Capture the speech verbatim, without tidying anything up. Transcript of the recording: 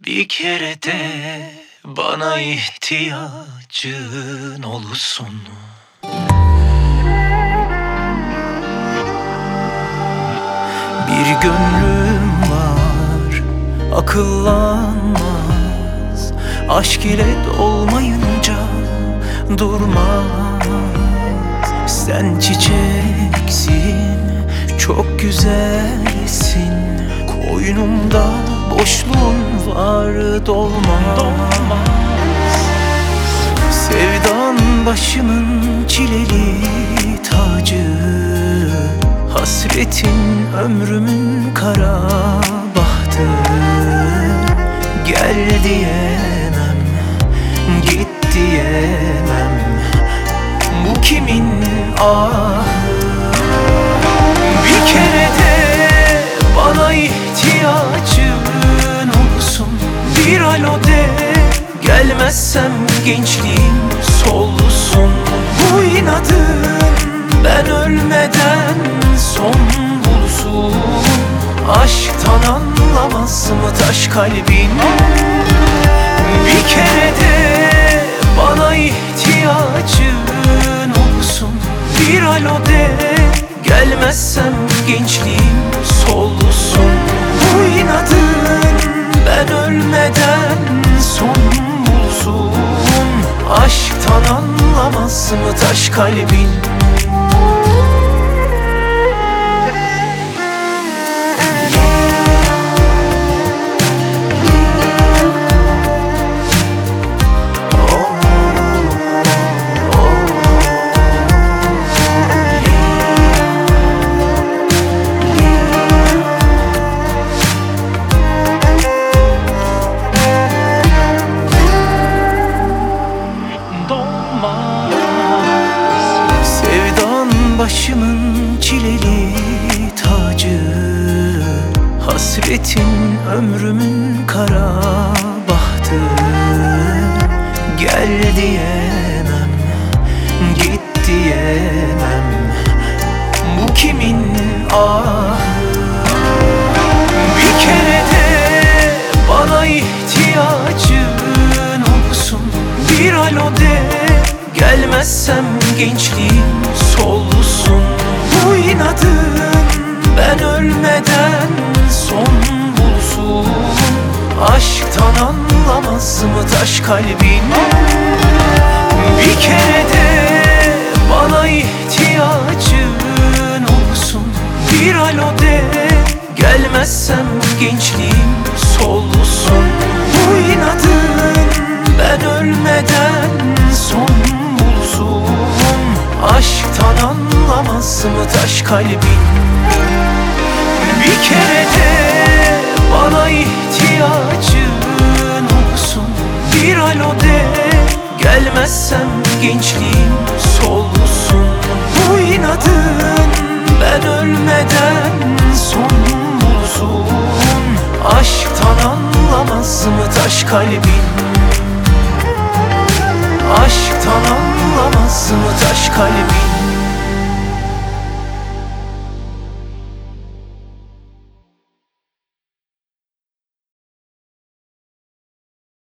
Bir kere de bana ihtiyacın olsun. Bir gönlüm var, akıllanmaz. Aşk ile dolmayınca durmaz. Sen çiçeksin, çok güzelsin. Koynumda boşluğun var, dolmaz. Sevdan başımın çileli tacı, hasretin ömrümün kara bahtı. Gel diyemem, git diyemem, bu kimin ahı? Bir kere de bana ihtiyacın olsun. Bir alo de, gelmezsem gençliğim solsun. Bu inadın ben ölmeden son bulsun. Aşktan anlamaz mı taş kalbin? Bir kere de bana ihtiyacın olsun. Bir alo de, gelmezsem gençliğim solsun. Bu inadın ben ölmeden son bulsun. Aşktan anlamaz mı taş kalbin? Sevdan başımın çileli tacı, hasretin ömrümün kara bahtı. Gel diyemem, git diyemem, bu kimin ahı? Bir kere de bana ihtiyacın olsun. Bir alo de, gelmezsem gençliğim solsun. Bu inadın ben ölmeden son bulsun. Aşktan anlamaz mı taş kalbin? Bir kere de bana ihtiyacın olsun. Bir alo de, gelmezsem gençliğim solsun. Bu inadın ben ölmeden son bulsun. Aşktan anlamaz mı taş kalbin? Bir kere de bana ihtiyacın olsun. Bir alo de, gelmezsem gençliğim solsun. Bu inadın ben ölmeden son bulsun. Aşktan anlamaz mı taş kalbin? Aşktan anlamaz mı taş kalbin?